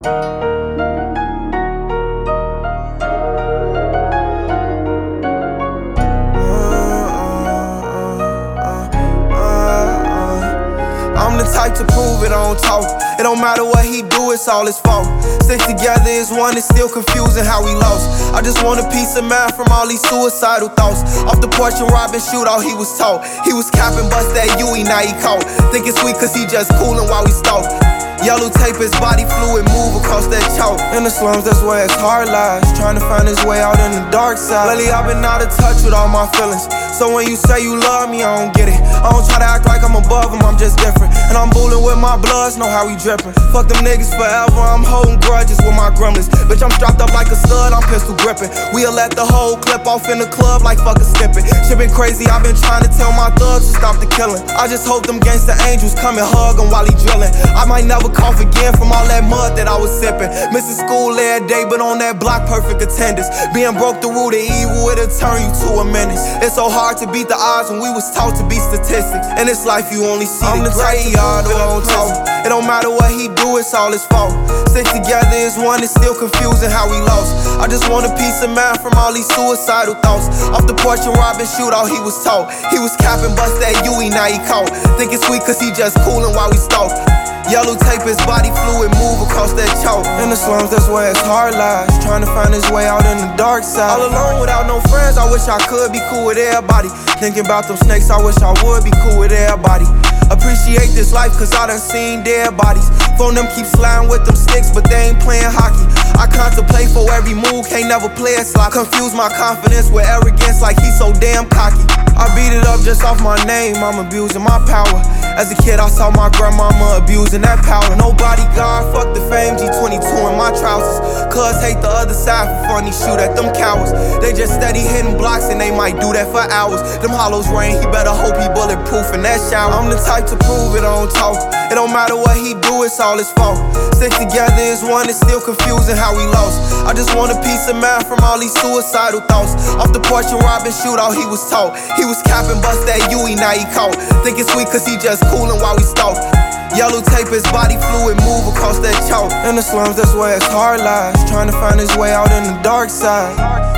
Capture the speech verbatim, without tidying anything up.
I'm the type to prove it, I don't talk. It don't matter what he do, it's all his fault. Stick together is one, it's still confusing how we lost. I just want a piece of mind from all these suicidal thoughts. Off the porch and robbing shootout, he was taught. He was capping, bust that U E, now he caught. Think it's sweet cause he just coolin' while we stalk. Yellow tape, his body fluid, move across that chalk. In the slums, that's where his heart lies, trying to find his way out in the dark side. Lately, I've been out of touch with all my feelings. So when you say you love me, I don't get it. I don't try to act like I'm above him, I'm just different. And I'm bullin' with my bloods, know how we drippin'. Fuck them niggas forever, I'm holding grudges with my gremlins. Bitch, I'm strapped up like a stud, I'm pistol grippin'. We'll let the whole clip off in the club like fuck a snippet. Shit been crazy, I've been trying to tell my thugs to stop the killing. I just hope them gangsta angels come and hug him while he drillin'. I might never cough again from all that mud that I was sippin'. Missing school every day, but on that block, perfect attendance. Being broke the root of evil, it'll turn you to a menace. It's so hard to beat the odds when we was taught to be statistics. In this life, you only see I'm the graveyard who don't talk. It don't matter what he do, it's all his fault. Stick together is one, it's still confusing how we lost. I just want a piece of mind from all these suicidal thoughts. Off the porch and robbing shootout, he was taught. He was capping, bust that U E, now he caught. Think it's sweet cause he just coolin' while we stalk. Yellow tape, his body fluid, move across that chalk. In the slums, that's where his heart lies, trying to find his way out in the dark side. All alone without no friends, I wish I could be cool with everybody. Thinking about them snakes, I wish I would be cool with everybody. Appreciate this life cause I done seen dead bodies. Phone them keep sliding with them sticks, but they ain't playing hockey. I contemplate for every move, can't never play it, so I confuse my confidence with arrogance like he's so damn cocky. I beat it up just off my name, I'm abusing my power. As a kid I saw my grandmama abusing that power. Nobody God, fuck the fame, G twenty-two in my trousers. Cuz hate the other side for funny, shoot at them cowards. They just steady hitting blocks and they might do that for hours. Them hollows rain, he better hope he bulletproof in that shower. I'm the type to prove it, I don't talk. It don't matter what he do, it's all his fault. Stick together is one, it's still confusing how we lost. I just want a piece of mind from all these suicidal thoughts. Off the porch and robbing shootout, he was taught. He was capping, bust that U E, now he caught. Think it's sweet cause he just coolin' while we stalk. Yellow tape, his body fluid, move across that chalk. In the slums, that's where his heart lies, trying to find his way out in the dark side.